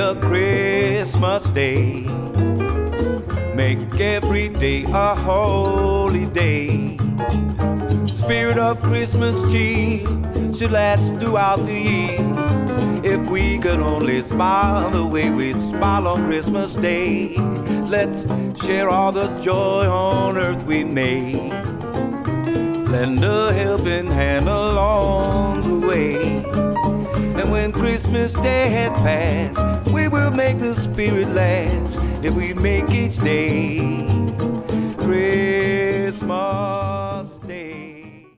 a Christmas day. Make every day a holy day. Spirit of Christmas cheer should last throughout the year. If we could only smile the way we smile on Christmas Day. Let's share all the joy on earth we made. Lend a helping hand along the way. And when Christmas Day has passed, we will make the spirit last. If we make each day Christmas.